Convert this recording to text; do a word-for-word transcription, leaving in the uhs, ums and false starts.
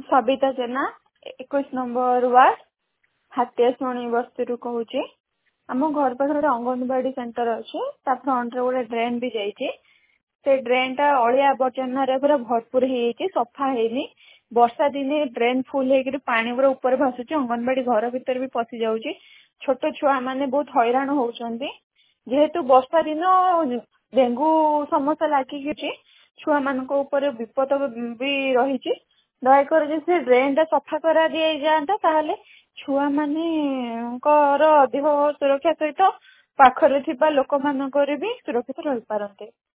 ସବିତା ଜେନା ଏକୋଇଶ number ward ହାତିଆଶୁଣି ବସ୍ତିରୁ କହୁଛି। ଆମ ଘର ପାଖରେ ଗୋଟେ ଅଙ୍ଗନବାଡି ସେଣ୍ଟର ଅଛି, ତା ଫ୍ରଣ୍ଟରେ ଗୋଟେ ଡ୍ରେନ୍ ବି ଯାଇଛି। ସେ ଡ୍ରେନ୍ ଟା ଅଳିଆ ଆବର୍ଜନାରେ ପୁରା ଭରପୁର ହେଇଯାଇଛି, ସଫା ହେଇନି। ବର୍ଷା ଦିନେ ଡ୍ରେନ୍ ଫୁଲ ହେଇକିରି ପାଣି ପୁରା ଉପରେ ଭାସୁଛି, ଅଙ୍ଗନବାଡି ଘର ଭିତରେ ବି ପଶି ଯାଉଛି। ଛୋଟ ଛୁଆ ମାନେ ବହୁତ ହଇରାଣ ହଉଛନ୍ତି। ଯେହେତୁ ବର୍ଷା ଦିନ ଡେଙ୍ଗୁ ସମସ୍ୟା ଲାଗିକି ଛୁଆ ମାନଙ୍କ ଉପରେ ବିପଦ ବି ରହିଛି। ଦୟାକରି ଯଦି ସେ ଡ୍ରେନ୍ ଟା ସଫା କରା ଦିଆଯାଆନ୍ତା ତାହେଲେ ଛୁଆ ମାନଙ୍କର ଅଧିକ ସୁରକ୍ଷା ସହିତ ପାଖରେ ଥିବା ଲୋକମାନଙ୍କର ବି ସୁରକ୍ଷିତ ରହିପାରନ୍ତେ।